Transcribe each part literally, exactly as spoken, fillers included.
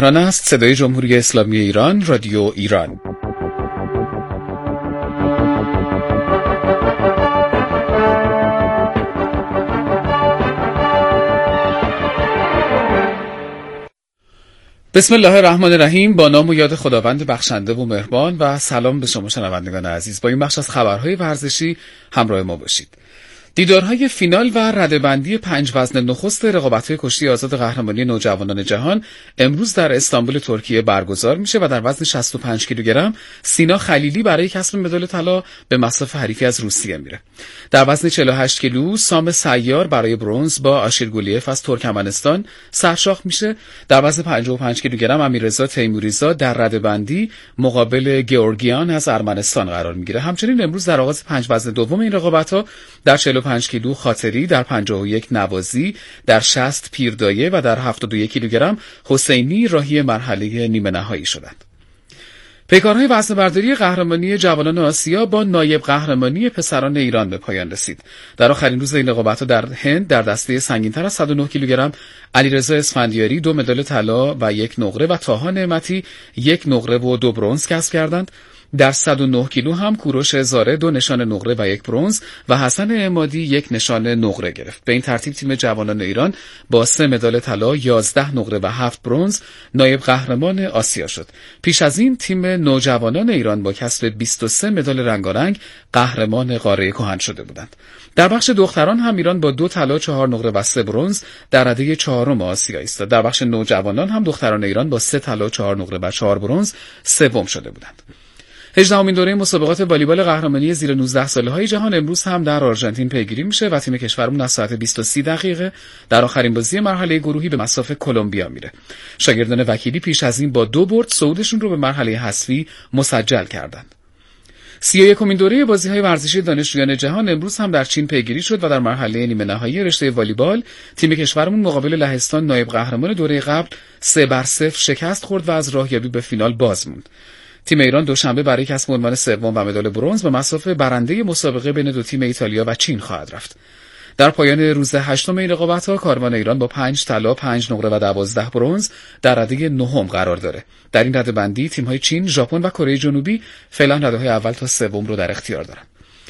تهران است. صدای جمهوری اسلامی ایران، رادیو ایران. بسم الله الرحمن الرحیم. با نام و یاد خداوند بخشنده و مهربان و سلام به شما شنوندگان عزیز. با این بخش از خبرهای ورزشی همراه ما باشید. دیدارهای فینال و رده‌بندی پنج وزن نخست رقابت‌های کشتی آزاد قهرمانی نوجوانان جهان امروز در استانبول ترکیه برگزار میشه و در وزن شصت و پنج کیلوگرم سینا خلیلی برای کسب مدال طلا به مصاف حریفی از روسیه میره. در وزن چهل و هشت کیلو سام سیار برای برنز با آشیر گولیف از ترکمنستان سرشاخ میشه. در وزن پنجاه و پنج کیلوگرم امیررضا تیموریزاد در رده‌بندی مقابل گئورگیان از ارمنستان قرار میگیره. همچنین امروز در آغاز پنج وزن دوم این رقابت‌ها در چهل و پنج کیلو خاطری، در پنجاه و یک نوازی، در شصت پیردایه و در هفتاد و یک کیلوگرم حسینی راهی مرحله نیمه نهایی شدند. پیکارهای وزنه‌برداری قهرمانی جوانان آسیا با نایب قهرمانی پسران ایران به پایان رسید. در آخرین روز این رقابت‌ها در هند در دسته سنگین‌تر از صد و نه کیلوگرم علیرضا اسفندیاری دو مدال طلا و یک نقره و طاها نعمتی یک نقره و دو برنز کسب کردند. در صد و نه کیلو هم کوروش زاره دو نشان نقره و یک برنز و حسن عمادی یک نشان نقره گرفت. به این ترتیب تیم جوانان ایران با سه مدال طلا، یازده نقره و هفت برنز نایب قهرمان آسیا شد. پیش از این تیم نوجوانان ایران با کسب بیست و سه مدال رنگارنگ قهرمان قاره کهن شده بودند. در بخش دختران هم ایران با دو طلا، چهار نقره و سه برنز در رده چهارم آسیا ایستاد. در بخش نوجوانان هم دختران ایران با سه طلا، چهار نقره و چهار برنز سوم شده بودند. هجدهمین دوره مسابقات والیبال قهرمانی زیر نوزده ساله‌های جهان امروز هم در آرژانتین پیگیری میشه و تیم کشورمون از ساعت بیست و سه دقیقه در آخرین بازی مرحله گروهی به مصاف کلمبیا میره. شاگردان وکیلی پیش از این با دو برد صعودشون رو به مرحله حذفی مسجل کردند. سی و یکمین دوره بازی‌های ورزشی دانشجویان جهان امروز هم در چین پیگیری شد و در مرحله نیمه نهایی رشته والیبال تیم کشورمون مقابل لهستان نایب قهرمان دوره قبل سه بر صفر شکست خورد و از راهیابی به فینال باز موند. تیم ایران دوشنبه برای کسب عنوان سوم و مدال برنز به مصاف برنده مسابقه بین دو تیم ایتالیا و چین خواهد رفت. در پایان روز هشتم این رقابت‌ها کاروان ایران با پنج طلا، پنج نقره و دوازده برنز در رده نهم قرار داره. در این رده‌بندی تیم‌های چین، ژاپن و کره جنوبی فعلا رده‌های اول تا سوم رو در اختیار دارند.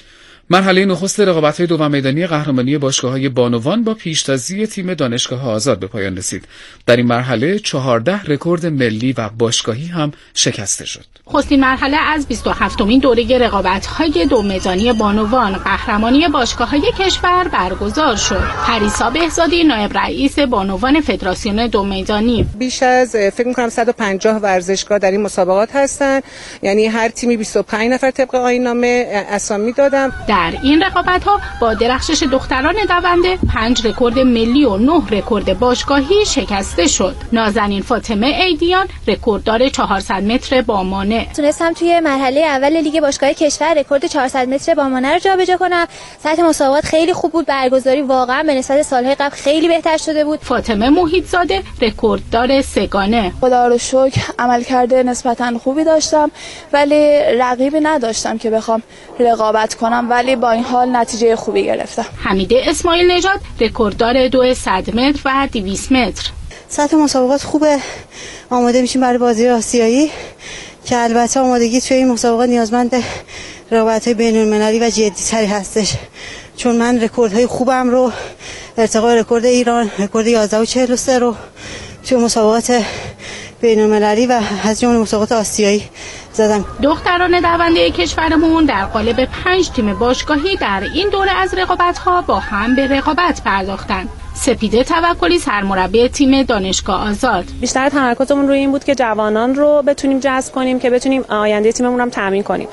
مرحله نخست رقابت‌های دوم میدانی قهرمانی باشگاه‌های بانوان با پیشتازی تیم دانشگاه آزاد به پایان رسید. در این مرحله چهارده رکورد ملی و باشگاهی هم شکسته شد. نخستین مرحله از بیست و هفتمین دوره رقابت‌های دو میدانی بانوان قهرمانی باشگاه‌های کشور برگزار شد. پریسا بهزادی نایب رئیس بانوان فدراسیون دو میدانی: بیش از فکر می‌کنم صد و پنجاه ورزشگاه در این مسابقات هستن، یعنی هر تیمی بیست و پنج نفر طبق آیین‌نامه اسامی دادم. در این رقابت‌ها با درخشش دختران دونده پنج رکورد ملی و نه رکورد باشگاهی شکسته شد. نازنین فاطمه ایدیان رکورددار چهارصد متر با مانع. تونستم توی مرحله اول لیگ باشگاه کشور رکورد چهارصد متر با مانع رو جابجا کنم. سطح مسابقات خیلی خوب بود، برگزاری واقعا به نسبت سال‌های قبل خیلی بهتر شده بود. فاطمه محیط‌زاده رکورددار سگانه. خدا رو شکر عملکرد نسبتاً خوبی داشتم ولی رقیبی نداشتم که بخوام رقابت کنم، ولی با این حال نتیجه خوبی گرفتم. حمیده اسماعیل نژاد رکورددار دو صد متر و دویست متر. سطح مسابقات خوبه، آماده میشیم برای بازی آسیایی که البته آمادگی توی این مسابقات نیازمند رقابت‌های بین‌المللی و جدی‌تری هستش، چون من رکوردهای خوبم رو ارتقای رکورد ایران رکورد یازده و چهل و سه رو توی مسابقات بین‌المللی و از جمله مسابقات آسیایی زدم. دختران دونده کشورمون در قالب پنج تیم باشگاهی در این دوره از رقابت‌ها با هم به رقابت پرداختند. سپیده توکلی سرمربی تیم دانشگاه آزاد: بیشتر تمرکزمون روی این بود که جوانان رو بتونیم جذب کنیم که بتونیم آینده تیممون هم تامین کنیم.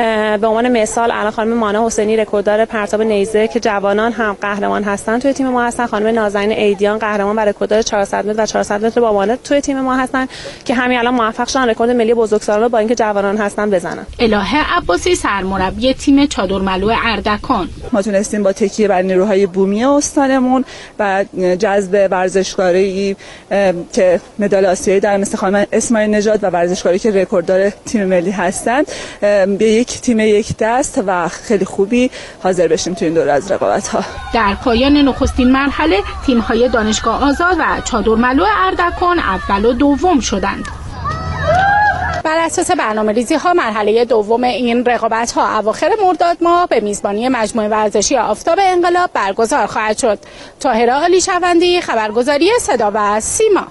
به عنوان مثال الان خانم مانا حسینی رکورددار پرتاب نیزه که جوانان هم قهرمان هستن توی تیم ما هستن. خانم نازنین ایدیان قهرمان بر رکورددار چهارصد متر و چهارصد متر با مانع توی تیم ما هستن که همین الان موفق شدن رکورد ملی بزرگسالان رو با اینکه جوانان هستن بزنن. الهه عباسی سرمربی تیم چادرملو اردکان: ما تونستیم با تکیه بر نیروهای بومی استانمون و و جذب ورزشکاری که مدال آسیایی در مثل خانم اسماعیل نژاد و ورزشکاری که رکورددار تیم ملی هستند به یک تیم یک دست و خیلی خوبی حاضر بشیم تو این دوره از رقابت‌ها. در پایان نخستین مرحله تیم‌های دانشگاه آزاد و چادرملو اردکان اول و دوم شدند. بر اساس برنامه‌ریزی ها مرحله دوم این رقابت ها اواخر مرداد ماه به میزبانی مجموعه ورزشی آفتاب انقلاب برگزار خواهد شد. طاهره عالیشوندی، خبرگزاری صدا و سیما.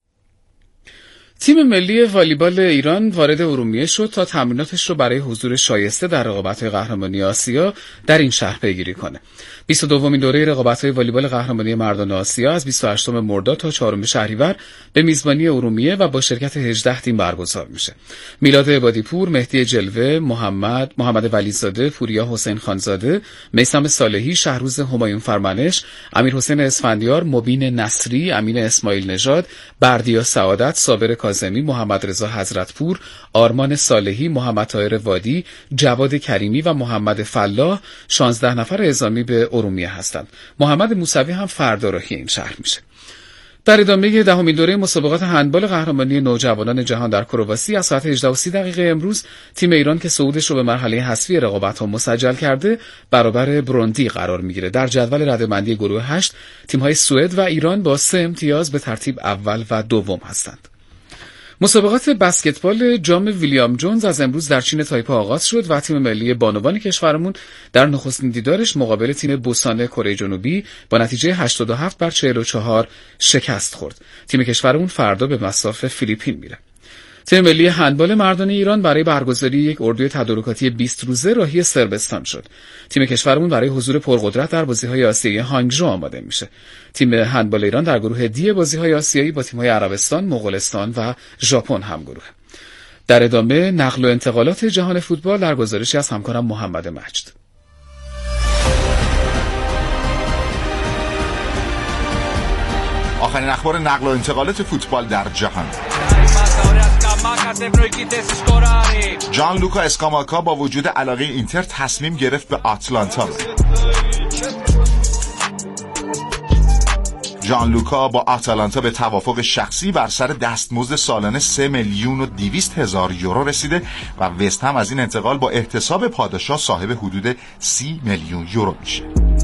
تیم ملی والیبال ایران وارد ارومیه شد تا تمریناتش رو برای حضور شایسته در رقابت‌های قهرمانی آسیا در این شهر پیگیری کنه. بیست و دومین دوره رقابت‌های والیبال قهرمانی مردان آسیا از بیست و هشتم مرداد تا چهارم شهریور به میزبانی ارومیه و با شرکت هجده تیم برگزار میشه. میلاد عبادی‌پور، مهدی جلوه، محمد محمد ولیزاده، پوریا حسین خانزاده، میثم صالحی، شهروز همایون فرمانش، امیرحسین اسفندیار، مبین نصری، امین اسماعیل نژاد، بردیا سعادت، صابر کاظمی، محمد رضا حضرتپور، آرمان صالحی، محمد طاهر وادی، جواد کریمی و محمد فلاح شانزده نفر اعزامی به ارومیه هستند. محمد موسوی هم فردا راهی این شهر میشه. در ادامه دهمین دوره مسابقات هندبال قهرمانی نوجوانان جهان در کرواسی از ساعت هجده و سی دقیقه امروز تیم ایران که صعودش رو به مرحله حذفی رقابت‌ها مسجل کرده برابر بروندی قرار میگیره. در جدول رده‌بندی گروه هشت تیم‌های سوئد و ایران با سه امتیاز به ترتیب اول و دوم هستند. مسابقات بسکتبال جام ویلیام جونز از امروز در چین تایپه آغاز شد و تیم ملی بانوان کشورمون در نخستین دیدارش مقابل تیم بوسان کره جنوبی با نتیجه هشتاد و هفت بر چهل و چهار شکست خورد. تیم کشورمون فردا به مصاف فیلیپین میره. تیم ملی هندبال مردان ایران برای برگزاری یک اردوی تدارکاتی بیست روزه راهی صربستان شد. تیم کشورمون برای حضور پرقدرت در بازی‌های آسیایی هانگژو آماده میشه. تیم هندبال ایران در گروه دی بازی‌های آسیایی با تیم‌های عربستان، مغولستان و ژاپن همگروه. در ادامه نقل و انتقالات جهان فوتبال در گزارشی از همکارم محمد مجد. آخرین اخبار نقل و انتقالات فوتبال در جهان. جان لوکا اسکاماکا با وجود علاقه اینتر تصمیم گرفت به آتلانتا بره. جان لوکا با آتلانتا به توافق شخصی بر سر دستمزد سالانه سه میلیون و دویست هزار یورو رسیده و وست هم از این انتقال با احتساب پادشاه صاحب حدود سی میلیون یورو میشه.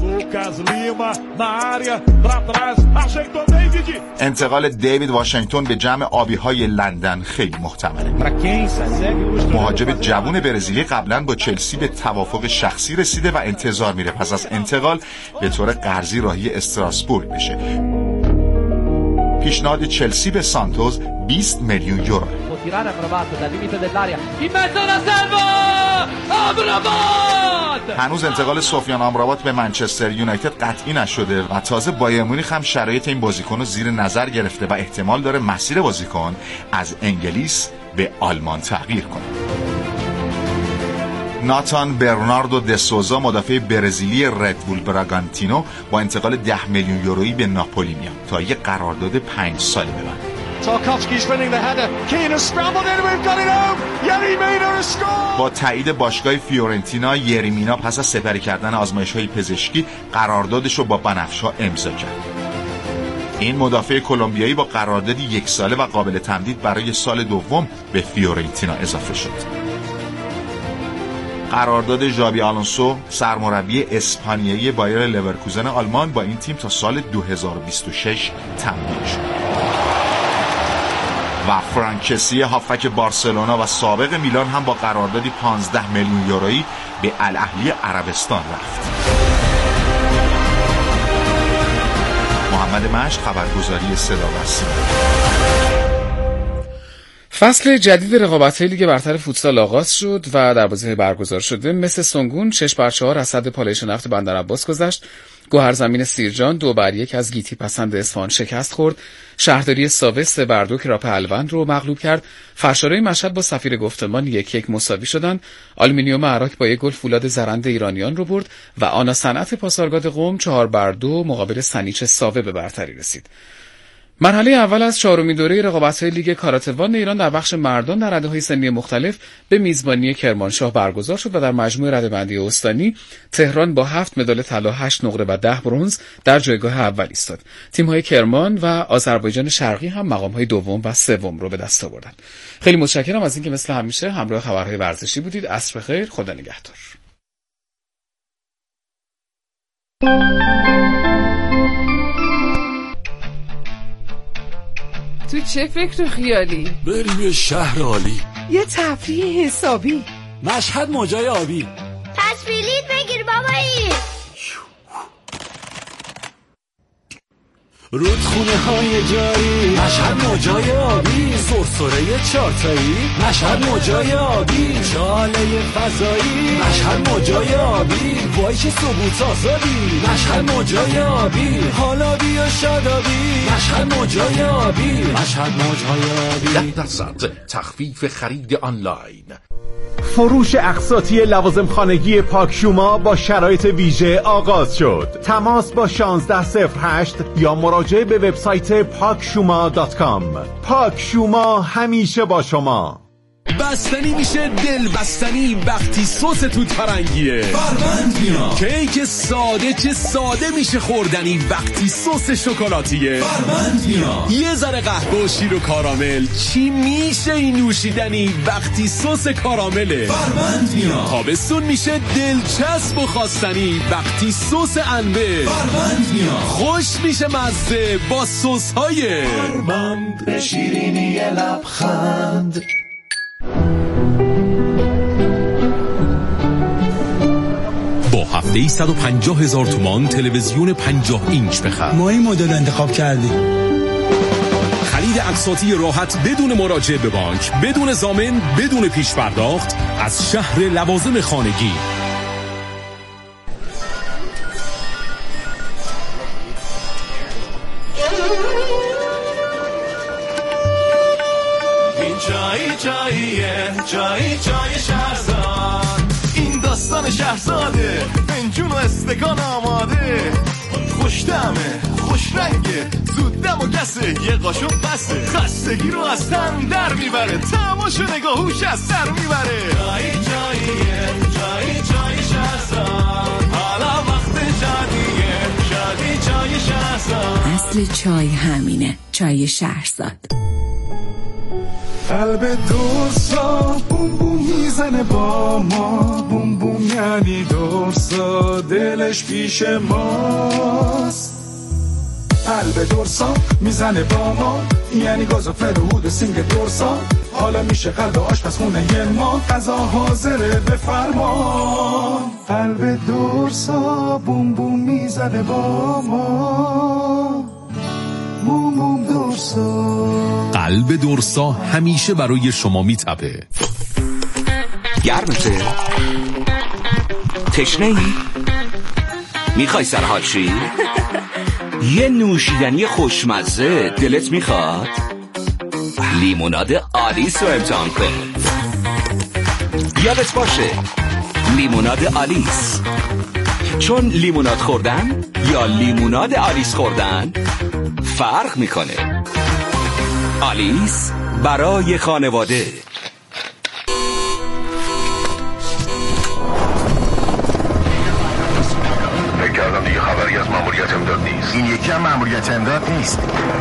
انتقال دیوید واشنگتن به جمع آبی‌های لندن خیلی محتمله. مهاجم جوان برزیلی قبلا با چلسی به توافق شخصی رسیده و انتظار میره پس از انتقال به طور قرضی راهی استراسبورگ بشه. پیشنهاد چلسی به سانتوس بیست میلیون یورو. هنوز انتقال سفیان آمرابات به منچستر یونایتد قطعی نشده و تازه بایر مونیخ هم شرایط این بازیکن رو زیر نظر گرفته و احتمال داره مسیر بازیکن از انگلیس به آلمان تغییر کنه. ناتان برناردو دسوزا مدافع برزیلی ردبول براگانتینو با انتقال ده میلیون یورویی به ناپولی میاد تا یک قرارداد پنج ساله ببنده. با تایید باشگاه فیورنتینا یریمینا پس از سپری کردن آزمایش‌های پزشکی قراردادش رو با بنفشا امضا کرد. این مدافع کلمبیایی با قراردادی یک ساله و قابل تمدید برای سال دوم به فیورنتینا اضافه شد. قرارداد ژابی آلونسو سرمربی اسپانیایی بایر لورکوزن آلمان با این تیم تا سال دو هزار و بیست و شش تمدید شد. و فرانکسی هافک بارسلونا و سابق میلان هم با قراردادی پانزده میلیون یورویی به الاهلی عربستان رفت. محمد مشت، خبرگزاری صدا و سیما. فصل جدید رقابت‌های لیگ برتر فوتسال آغاز شد و در بازی‌های برگزار شده مثل سنگون شش بر چهار از صد پالایش نفت بندرعباس گذشت. گوهرزمین سیرجان دو بر یک از گیتی پسند اصفهان شکست خورد. شهرداری ساوه سه بر دو کراپ الوند رو مغلوب کرد. فرشارای مشهد با سفیر گفتمان یک یک مساوی شدند. آلومینیوم عراق با یک گل فولاد زرند ایرانیان رو برد و آنا صنعت پاسارگاد قم چهار بر دو مقابل سنیچ ساوه به برتری رسید. مرحله اول از چهارمین دوره رقابت‌های لیگ کاراتوان ایران در بخش مردان در رده‌های سنی مختلف به میزبانی کرمانشاه برگزار شد و در مجموع رده‌بندی استانی تهران با هفت مدال طلا، هشت نقره و ده برنز در جایگاه اول ایستاد. تیم‌های کرمان و آذربایجان شرقی هم مقام‌های دوم و سوم رو به دست آوردند. خیلی متشکرم از اینکه مثل همیشه همراه خبرهای ورزشی بودید. عصر بخیر، خدا نگهدار. تو چه فکر و خیالی؟ بریم یه شهر عالی، یه تفریح حسابی، مشهد موجای آبی. پس بلیط بگیر بابایی. رودخونه های جاری، مشهد موجای آبی. سرسره چارتایی، مشهد موجای آبی. چاله فضایی، مشهد موجای آبی. وای چه ثبوت آزادی، مشهد موجای آبی. حالا بیا شادابی، مشهد موجای آبی. مشهد موجای آبی. ده درصد تخفیف خرید آنلاین. فروش اقساطی لوازم خانگی پاکشوما با شرایط ویژه آغاز شد. تماس با شانزده صفر هشت یا مراجعه به وبسایت پاکشوما دات کام. پاکشوما همیشه با شما. بستنی میشه دل بستنی وقتی سس تو ترنگیه. فروند میاد. کیک ساده چه ساده میشه خوردنی وقتی سس شکلاتیه. فروند میاد. یه ذره قهوه و شیر و کارامل چی میشه این نوشیدنی وقتی سس کارامله. فروند میاد. تابستون میشه دلچسب و خواستنی وقتی سس انبه. فروند میاد. خوش میشه مزه با سس های فروند. به شیرینی لبخند. با هفته صد و پنجاه هزار تومان تلویزیون پنجاه اینچ بخر. ما این مدل انتخاب کردیم. خرید اقساطی راحت بدون مراجعه به بانک، بدون ضامن، بدون پیش پرداخت از شهر لوازم خانگی. این جایی جاییه، جایی جای شهرزاد. این داستان شهرزاده، فنجون و استکان آماده. خوش طعمه، خوش رنگه، زود دم و گسه، یه قاشق بسه. خستگی رو از تن در میبره، تماش و نگاهوش از سر میبره. جایی جاییه، جایی جای شهرزاد. حالا وقت جادیه، جادی جای شهرزاد. اصل چای همینه، چای شهرزاد. قلب دورسا بوم بوم میزنه با ما، بوم بوم یعنی دورسا دلش پیش ماست. قلب دورسا میزنه با ما یعنی گاز و فرهود سینگ دورسا. حالا میشه قلب آشپزخونه ما، غذا حاضره بفرما. قلب دورسا بوم بوم میزنه با ما، بوم بوم دورسا. قلب دورسا همیشه برای شما میتپه. گرمته؟ تشنه ای؟ میخوای سرحال شی؟ یه نوشیدنی خوشمزه دلت میخواد؟ لیموناد آلیس رو امتحان کن. یادت باشه لیموناد آلیس، چون لیموناد خوردن یا لیموناد آلیس خوردن فرق میکنه. آلیس برای خانواده. فکر کردم دیگه خبری از ماموریت امداد نیست. این یکی هم ماموریت امداد نیست.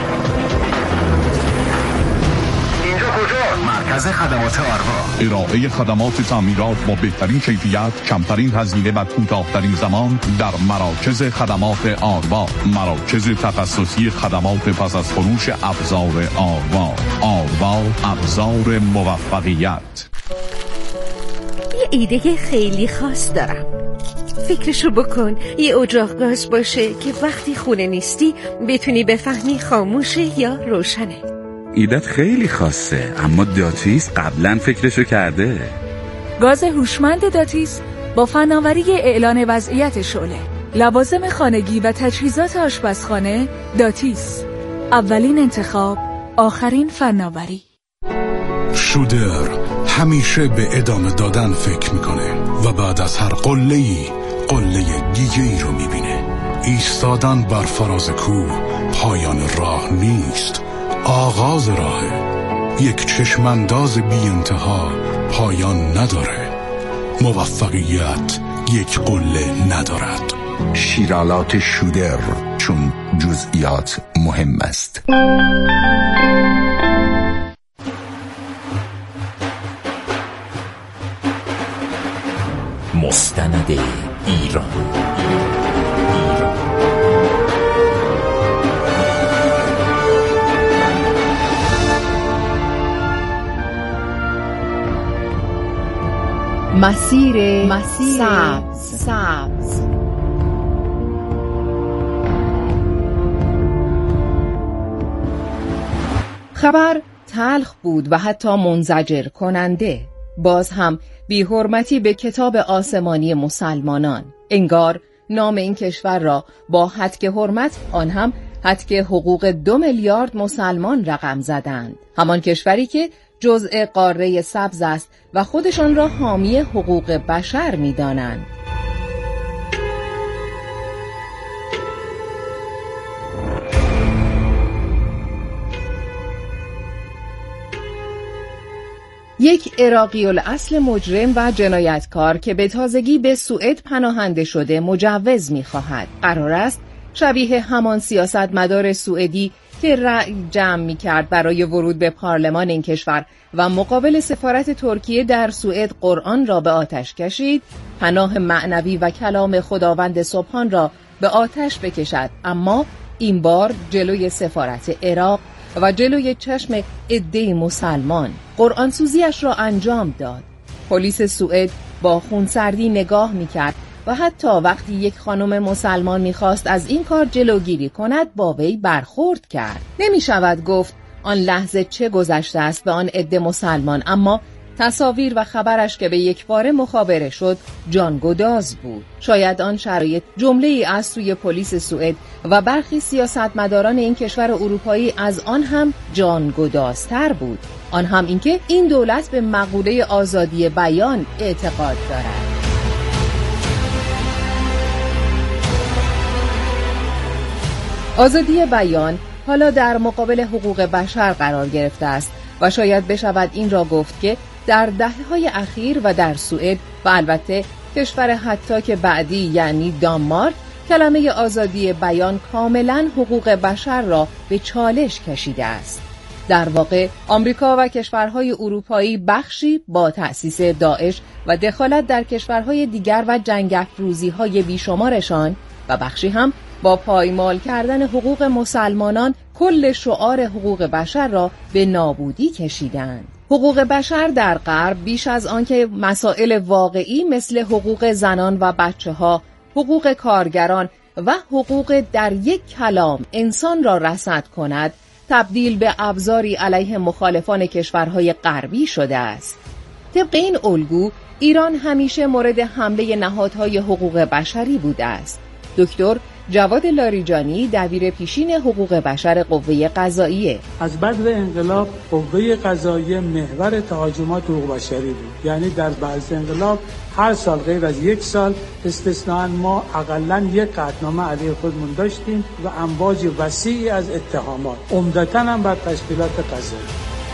اینجا کجا؟ مرکز خدمات آروا. ارائه خدمات تعمیرات با بهترین کیفیت، کمترین هزینه و کوتاه‌ترین زمان در مراکز خدمات آروا. مراکز تخصصی خدمات پس از فروش ابزار آروا. آروا، ابزار موفقیت. یه ایده خیلی خاص دارم. فکرشو بکن یه اجاق گاز باشه که وقتی خونه نیستی بتونی بفهمی خاموشه یا روشنه. ایدت خیلی خاصه، اما داتیس قبلا فکرشو کرده. گاز هوشمند داتیس با فناوری اعلان وضعیت شعله، لوازم خانگی و تجهیزات آشپزخانه. داتیس، اولین انتخاب، آخرین فناوری. شودر همیشه به ادامه دادن فکر میکنه و بعد از هر قله‌ای قله دیگه ای رو میبینه. ایستادن بر فراز کوه پایان راه نیست، آغاز راهه. یک چشمانداز بی انتها پایان نداره. موفقیت یک قله ندارد. شیرالات شودر، چون جزئیات مهم است. مستند ایران. مسیر, مسیر سبز. سبز خبر تلخ بود و حتی منزجر کننده. باز هم بی حرمتی به کتاب آسمانی مسلمانان. انگار نام این کشور را با حدک حرمت، آن هم حدک حقوق دو میلیارد مسلمان رقم زدند. همان کشوری که جزء قاره سبز است و خودشان را حامی حقوق بشر می‌دانند. یک عراقی الاصل مجرم و جنایتکار که به تازگی به سوئد پناهنده شده مجوز می‌خواهد. قرار است شبیه همان سیاستمدار سوئدی که رأی جمع می‌کرد برای ورود به پارلمان این کشور و مقابل سفارت ترکیه در سوئد قرآن را به آتش کشید، پناه معنوی و کلام خداوند سبحان را به آتش بکشد، اما این بار جلوی سفارت عراق و جلوی چشم عده مسلمان قرآن سوزیش را انجام داد. پلیس سوئد با خونسردی نگاه می‌کرد و حتی وقتی یک خانم مسلمان می‌خواست از این کار جلوگیری کند با وی برخورد کرد. نمی‌شود گفت آن لحظه چه گذشته است به آن عده مسلمان، اما تصاویر و خبرش که به یک باره مخابره شد جانگداز بود. شاید آن شرایط جمله‌ای از سوی پلیس سوئد و برخی سیاستمداران این کشور اروپایی از آن هم جانگدازتر بود. آن هم اینکه این دولت به مقوله آزادی بیان اعتقاد دارد. آزادی بیان حالا در مقابل حقوق بشر قرار گرفته است و شاید بشود این را گفت که در دهه‌های اخیر و در سوئد و البته کشور حتی که بعدی یعنی دانمارک کلمه آزادی بیان کاملا حقوق بشر را به چالش کشیده است. در واقع آمریکا و کشورهای اروپایی بخشی با تأسیس داعش و دخالت در کشورهای دیگر و جنگ افروزی‌های بیشمارشان و بخشی هم با پایمال کردن حقوق مسلمانان کل شعار حقوق بشر را به نابودی کشیدند. حقوق بشر در غرب بیش از آنکه مسائل واقعی مثل حقوق زنان و بچه‌ها، حقوق کارگران و حقوق در یک کلام انسان را رصد کند، تبدیل به ابزاری علیه مخالفان کشورهای غربی شده است. طبق این الگو ایران همیشه مورد حمله نهادهای حقوق بشری بوده است. دکتر جواد لاریجانی دبیر پیشین حقوق بشر قوه قضاییه. از بعد انقلاب قوه قضاییه محور تهاجمات حقوق بشری بود، یعنی در بعد انقلاب هر سال غیر از یک سال استثناء ما حداقل یک قطعنامه علیه خودمون داشتیم و امواج وسیعی از اتهامات، عمدتاً هم بر تشکیلات قضایی.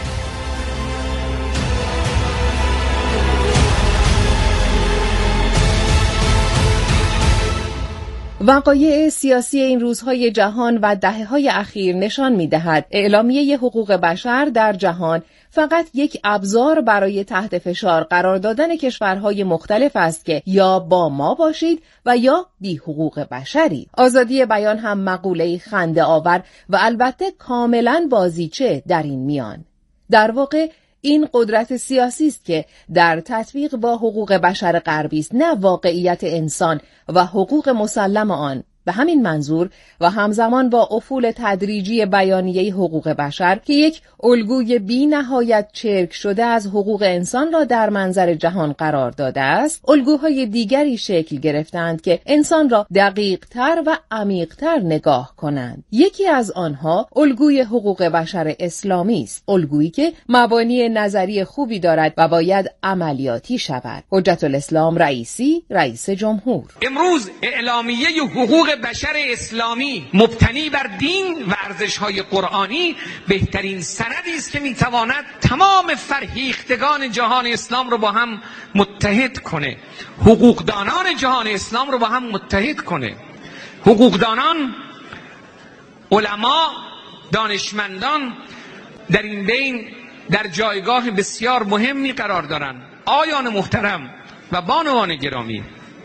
وقایع سیاسی این روزهای جهان و دهه‌های اخیر نشان می‌دهد اعلامیه حقوق بشر در جهان فقط یک ابزار برای تحت فشار قرار دادن کشورهای مختلف است که یا با ما باشید و یا بی حقوق بشری. آزادی بیان هم مقوله‌ای خنده آور و البته کاملاً بازیچه در این میان. در واقع این قدرت سیاسی است که در تطبیق با حقوق بشر غربی است، نه واقعیت انسان و حقوق مسلم آن. به همین منظور و همزمان با افول تدریجی بیانیه حقوق بشر که یک الگوی بی نهایت چرک شده از حقوق انسان را در منظر جهان قرار داده است، الگوهای دیگری شکل گرفتند که انسان را دقیق تر و عمیق تر نگاه کنند. یکی از آنها الگوی حقوق بشر اسلامی است، الگویی که مبانی نظری خوبی دارد و باید عملیاتی شود. حجت الاسلام رئیسی، رئیس جمهور: امروز اعلامیه حقوق بشر اسلامی مبتنی بر دین و ارزش‌های قرآنی بهترین سندی است که میتواند تمام فرهیختگان جهان اسلام رو با هم متحد کنه، حقوقدانان جهان اسلام رو با هم متحد کنه. حقوقدانان، علما، دانشمندان در این بین در جایگاه بسیار مهمی قرار دارند. آیان محترم و بانوان گرامی،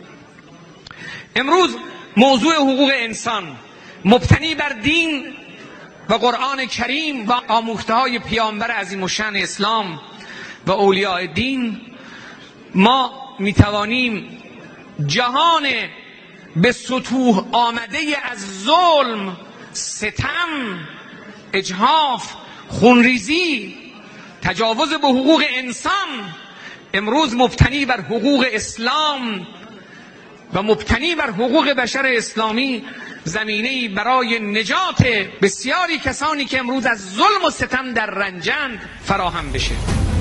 امروز موضوع حقوق انسان مبتنی بر دین و قرآن کریم و آموخته‌های پیامبر عظیم الشأن اسلام و اولیاء دین، ما میتوانیم جهان به سطوح آمده از ظلم، ستم، اجحاف، خونریزی، تجاوز به حقوق انسان، امروز مبتنی بر حقوق اسلام و مبتنی بر حقوق بشر اسلامی زمینه‌ای برای نجات بسیاری کسانی که امروز از ظلم و ستم در رنجند فراهم بشه.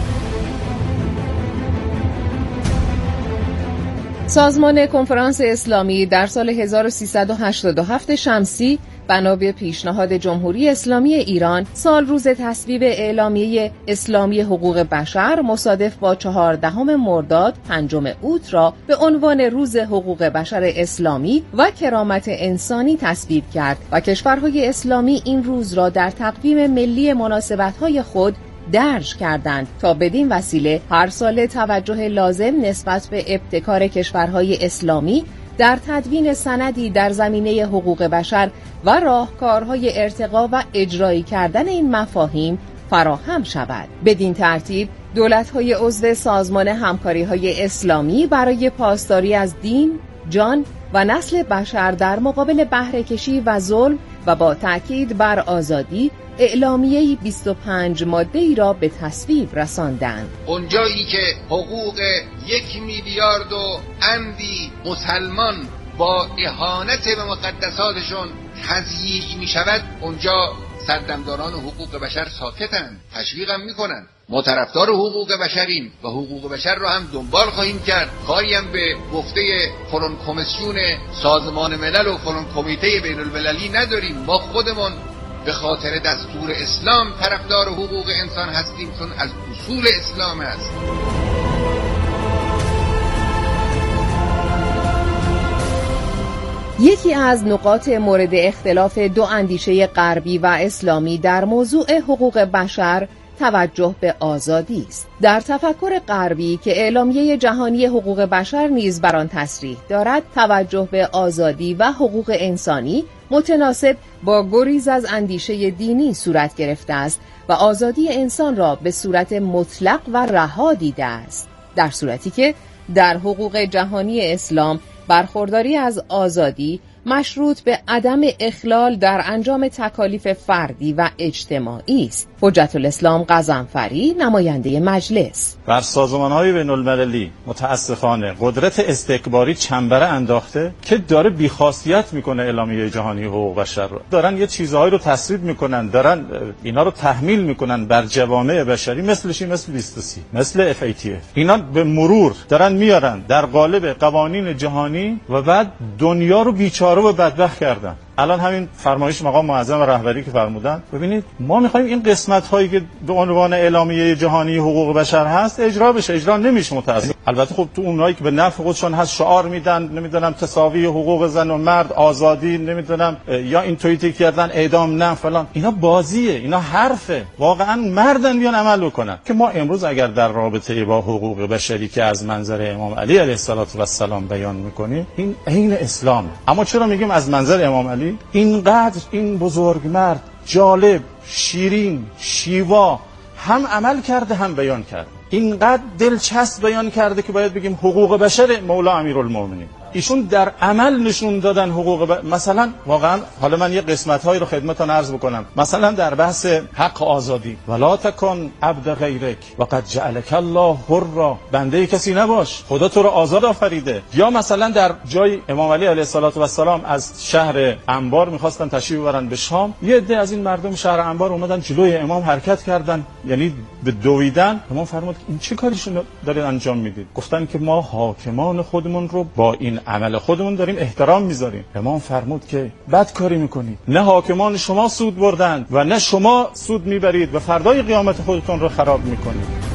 سازمان کنفرانس اسلامی در سال هزار و سیصد و هشتاد و هفت شمسی بنا به پیشنهاد جمهوری اسلامی ایران سال روز تصویب اعلامیه اسلامی حقوق بشر مصادف با چهاردهم مرداد پنجم اوت را به عنوان روز حقوق بشر اسلامی و کرامت انسانی تصویب کرد و کشورهای اسلامی این روز را در تقویم ملی مناسبت‌های خود درج کردند تا بدین وسیله هر ساله توجه لازم نسبت به ابتکار کشورهای اسلامی در تدوین سندی در زمینه حقوق بشر و راهکارهای ارتقا و اجرایی کردن این مفاهیم فراهم شود. بدین ترتیب دولت‌های عضو سازمان همکاری‌های اسلامی برای پاسداری از دین، جان و نسل بشر در مقابل بهره‌کشی و ظلم و با تأکید بر آزادی اعلامیه‌ای بیست و پنج ماده‌ای را به تصویب رساندند. اونجایی که حقوق یک میلیارد و اندی مسلمان با اهانت به مقدساتشون تضییع می شود، اونجا سردمداران حقوق بشر ساکتند، تشویقم میکنند. ما طرفدار حقوق بشریم و حقوق بشر رو هم دنبال خواهیم کرد. کاری هم به گفته فلان کمیسیون سازمان ملل و فلان کمیته بین المللی نداریم. ما خودمون به خاطر دستور اسلام طرفدار حقوق انسان هستیم، چون از اصول اسلام است. یکی از نقاط مورد اختلاف دو اندیشه غربی و اسلامی در موضوع حقوق بشر توجه به آزادی است. در تفکر غربی که اعلامیه جهانی حقوق بشر نیز بر آن تصریح دارد، توجه به آزادی و حقوق انسانی متناسب با گریز از اندیشه دینی صورت گرفته است و آزادی انسان را به صورت مطلق و رها دیده است، در صورتی که در حقوق جهانی اسلام برخورداری از آزادی مشروط به عدم اخلال در انجام تکالیف فردی و اجتماعی است. حجت الاسلام غضنفری، نماینده مجلس: بر سازمان‌های بین‌المللی متاسفانه قدرت استکباری چنبره انداخته که داره بیخاصیت میکنه اعلامیه جهانی حقوق بشر رو. دارن یه چیزهایی رو تصویب میکنن، دارن اینا رو تحمیل میکنن بر جوامع بشری، مثلشی مثل بیست و سه، مثل اف ای تی اف. اینا به مرور دارن میارن در قالب قوانین جهانی و بعد دنیا رو بیچاره و بدبخت کردن. الان همین فرمایش مقام معظم رهبری که فرمودن، ببینید ما میخوایم این قسمت هایی که به عنوان اعلامیه جهانی حقوق بشر هست اجرا بشه، اجرا نمیشه متاسفانه. البته خب تو اونایی که به نفع خودشون هست شعار میدن، نمیدونم تساوی حقوق زن و مرد، آزادی، نمیدونم یا این توییتی کردن اعدام نه فلان، اینا بازیه، اینا حرفه. واقعا مردن بیان عمل بکنن. که ما امروز اگر در رابطه با حقوق بشری که از منظر امام علی علیه السلام بیان میکنیم، این عین اسلام. اما چرا میگیم از منظر امام علی؟ اینقدر این بزرگ مرد جالب، شیرین، شیوا هم عمل کرده هم بیان کرده، اینقدر دلچسب بیان کرده که باید بگیم حقوق بشر مولا امیرالمومنین. ایشون در عمل نشون دادن حقوق ب... مثلا واقعا حالا من یه قسمت‌هایی رو خدمتتون عرض بکنم. مثلا در بحث حق آزادی، ولا تکن عبد غیرک وقد جعلک الله حرا، بنده کسی نباش، خدا تو رو آزاد آفریده. یا مثلا در جای امام علی علیه السلام از شهر انبار می‌خواستن تشریف ببرن به شام، یه عده از این مردم شهر انبار اومدن جلوی امام حرکت کردن، یعنی به دویدن. امام فرمود این چه کاریشون دارید انجام میدید؟ گفتن که ما حاکمان خودمون رو با این عمل خودمون داریم احترام میذاریم. امام فرمود که بد کاری میکنید، نه حاکمان شما سود بردند و نه شما سود میبرید و فردای قیامت خودتون رو خراب میکنید.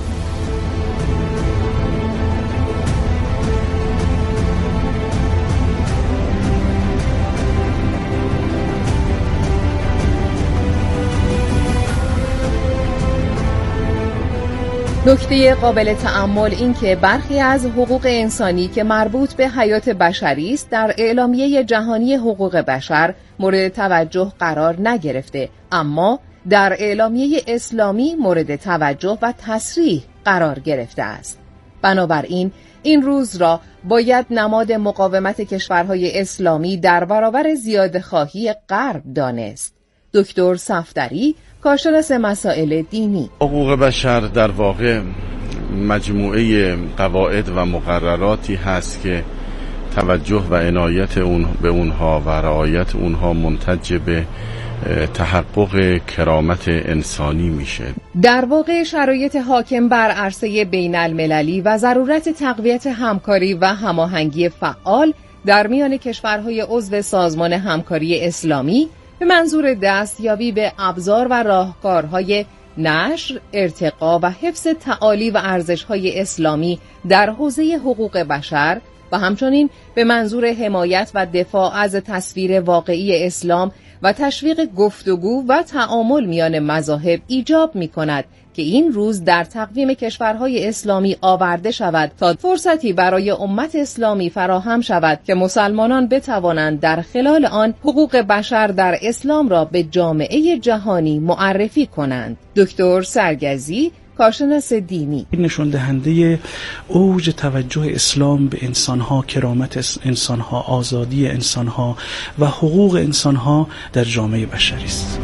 نکته قابل تأمل این که برخی از حقوق انسانی که مربوط به حیات بشری است در اعلامیه جهانی حقوق بشر مورد توجه قرار نگرفته، اما در اعلامیه اسلامی مورد توجه و تصریح قرار گرفته است. بنابراین این روز را باید نماد مقاومت کشورهای اسلامی در برابر زیادخواهی غرب دانست. دکتر صفدری، کارشناس مسائل دینی: حقوق بشر در واقع مجموعه قواعد و مقرراتی هست که توجه و عنایت اون به اونها و رعایت اونها منتج به تحقق کرامت انسانی میشه. در واقع شرایط حاکم بر عرصه بین المللی و ضرورت تقویت همکاری و هماهنگی فعال در میان کشورهای عضو سازمان همکاری اسلامی به منظور دستیابی به ابزار و راهکارهای نشر، ارتقا و حفظ تعالی و ارزش‌های اسلامی در حوزه حقوق بشر و همچنین به منظور حمایت و دفاع از تصویر واقعی اسلام و تشویق گفتگو و تعامل میان مذاهب ایجاب می‌کند که این روز در تقویم کشورهای اسلامی آورده شود تا فرصتی برای امت اسلامی فراهم شود که مسلمانان بتوانند در خلال آن حقوق بشر در اسلام را به جامعه جهانی معرفی کنند. دکتر سرگزی، کارشناس دینی: این نشون دهنده اوج توجه اسلام به انسانها، کرامت انسانها، آزادی انسانها و حقوق انسانها در جامعه بشری است.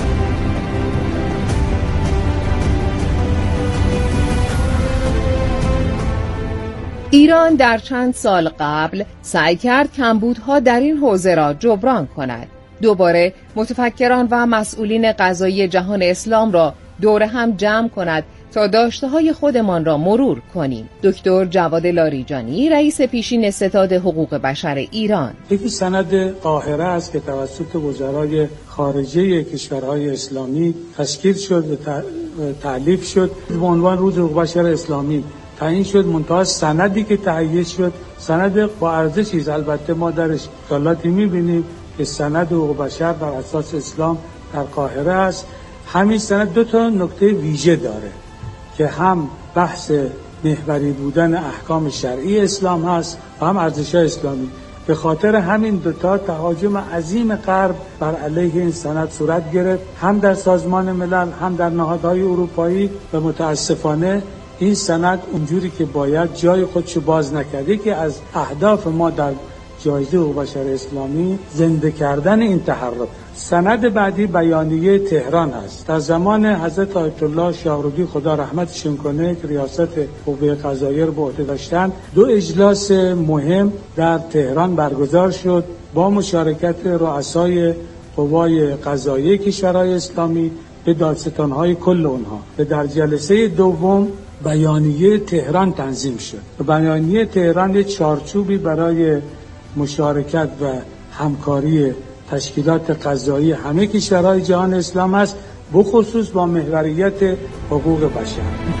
ایران در چند سال قبل سعی کرد کمبودها در این حوزه را جبران کند. دوباره متفکران و مسئولین قضایی جهان اسلام را دور هم جمع کند تا داشته‌های خودمان را مرور کنیم. دکتر جواد لاریجانی، رئیس پیشین ستاد حقوق بشر ایران: یکی سند قاهره است که توسط وزرای خارجه کشورهای اسلامی تشکیل شد و تألیف شد به عنوان روز حقوق بشر اسلامی تعیین شد. منتها سندی که تهیه شد سند با ارزشی است. البته ما درش اطلاعاتی می‌بینیم که سند حقوق بشر بر اساس اسلام در قاهره است. همین سند دو تا نکته ویژه داره که هم بحث محوری بودن احکام شرعی اسلام هست و هم ارزش‌های اسلامی. به خاطر همین دوتا تهاجم عظیم غرب بر علیه این سند صورت گرفت، هم در سازمان ملل هم در نهادهای اروپایی، و متاسفانه این سند اونجوری که باید جای خودشو باز نکرده که از اهداف ما در جایزه حقوق بشر اسلامی زنده کردن این تحرک. سند بعدی بیانیه تهران است. در زمان حضرت آیت الله شاهرودی خدا رحمتشون کنه که ریاست قوه قضاییه رو به عهده داشتن، دو اجلاس مهم در تهران برگزار شد با مشارکت رؤسای قوای قضاییه کشورهای اسلامی به دادستان‌های کل اونها. و در جلسه دوم بیانیه تهران تنظیم شد. و بیانیه تهران یک چارچوبی برای مشارکت و همکاری تشکیلات قضایی همه کشورهای جهان اسلام است، بخصوص با محوریت حقوق بشر.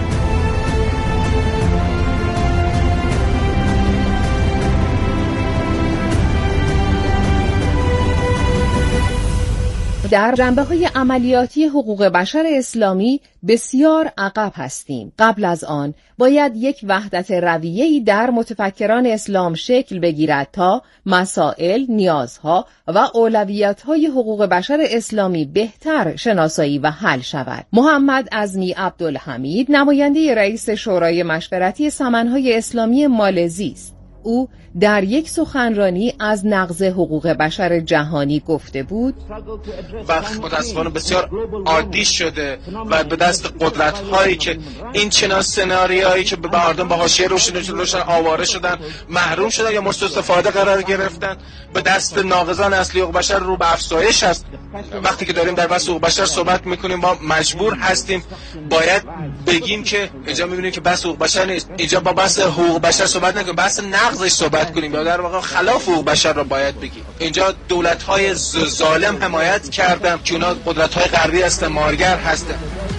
در جنبه‌های عملیاتی حقوق بشر اسلامی بسیار عقب هستیم. قبل از آن باید یک وحدت رویه‌ای در متفکران اسلام شکل بگیرد تا مسائل، نیازها و اولویت‌های حقوق بشر اسلامی بهتر شناسایی و حل شود. محمد عزمی عبدالحمید، نماینده رئیس شورای مشورتی سمنهای اسلامی مالزی است. او در یک سخنرانی از نقض حقوق بشر جهانی گفته بود: و متاسفانه بسیار عادی شده و به دست قدرت هایی که این چنان سناریوهایی که به مردم با حاشیه روشن روشن آواره شدن، محروم شدن یا مورد استفاده قرار گرفتن، به دست ناقضان اصلی حقوق بشر رو به افزایش است. وقتی که داریم در بحث حقوق بشر صحبت میکنیم ما مجبور هستیم باید بگیم که اینجا میبینیم که بحث حقوق بشر نیست، اینجا با بحث حقوق بشر صحبت نکنیم، بحث نقض مغزش صحبت کنیم یا در واقع خلاف حقوق بشر را باید بگیم. اینجا دولت‌های ظالم حمایت کردن که اونا قدرت‌های غربی استعمارگر هستن.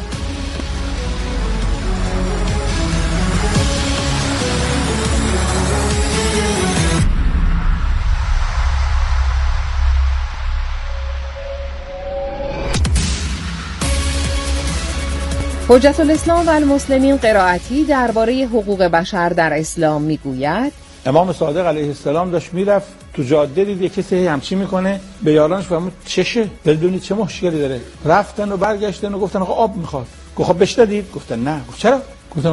حجت الاسلام و المسلمین قرائتی درباره حقوق بشر در اسلام میگوید: امام صادق علیه السلام داشت میرفت تو جاده، دید یه کسی همچی میکنه، به یارانش فرمود چشه؟ بدونید چه مشکلی داره؟ رفتن و برگشتن و گفتن آقا آب میخواد. گفت خب بهش دادید؟ گفتن نه. گفت چرا؟